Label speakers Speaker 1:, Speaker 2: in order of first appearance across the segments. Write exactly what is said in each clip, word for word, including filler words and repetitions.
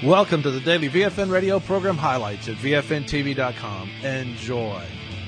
Speaker 1: Welcome to the Daily V F N Radio program highlights at V F N T V dot com. Enjoy.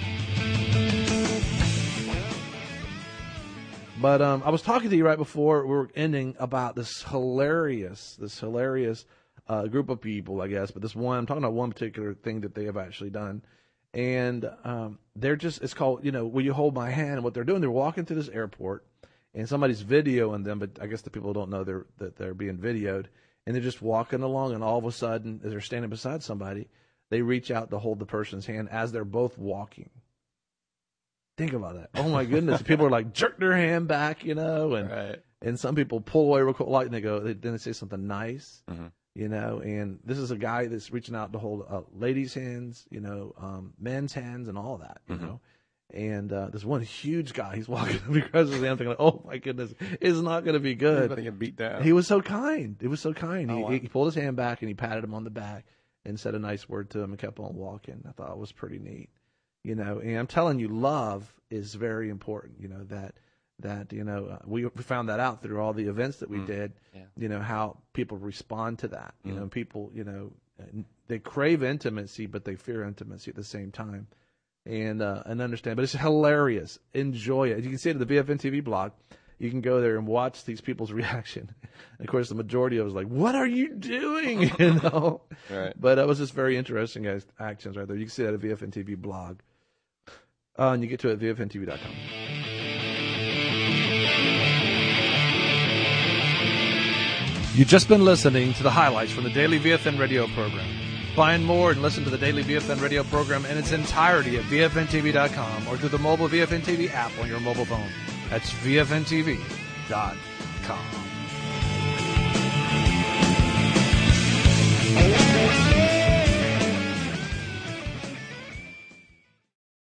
Speaker 1: But um, I was talking to you right before we were ending about this hilarious, this hilarious uh, group of people, I guess. But this one, I'm talking about one particular thing that they have actually done. And um, they're just, it's called, you know, Will You Hold My Hand? And what they're doing, they're walking through this airport, and somebody's videoing them, but I guess the people don't know they're, that they're being videoed. And they're just walking along, and all of a sudden, as they're standing beside somebody, they reach out to hold the person's hand as they're both walking. Think about that. Oh, my goodness. People are like, jerk their hand back, you know, and
Speaker 2: right.
Speaker 1: and some people pull away real quick, like, and they go, they, then they say something nice,
Speaker 2: mm-hmm.
Speaker 1: you know, and this is a guy that's reaching out to hold uh, ladies' hands, you know, um, men's hands, and all that, you mm-hmm. know. And uh, this one huge guy, he's walking across his hand, thinking, like, "Oh my goodness, it's not going to be good."
Speaker 2: He's about to get beat down.
Speaker 1: He was so kind. It was so kind.
Speaker 2: Oh,
Speaker 1: he,
Speaker 2: wow.
Speaker 1: he pulled his hand back and he patted him on the back and said a nice word to him and kept on walking. I thought it was pretty neat, you know. And I'm telling you, love is very important. You know that that you know uh, we we found that out through all the events that we
Speaker 2: mm.
Speaker 1: did.
Speaker 2: Yeah.
Speaker 1: You know how people respond to that. You
Speaker 2: mm.
Speaker 1: know, people you know they crave intimacy, but they fear intimacy at the same time. And uh, and understand, but it's hilarious. Enjoy it. You can see it at the V F N T V blog. You can go there and watch these people's reaction. And of course, the majority of it was like, "What are you doing?" You know.
Speaker 2: Right.
Speaker 1: But it was just very interesting, guys. Actions right there. You can see that at the V F N T V blog, uh, and you get to it at V F N T V dot com. You've just been listening to the highlights from the Daily V F N Radio program. Find more and listen to the Daily V F N Radio program in its entirety at V F N T V dot com or through the mobile V F N T V app on your mobile phone. That's V F N T V dot com.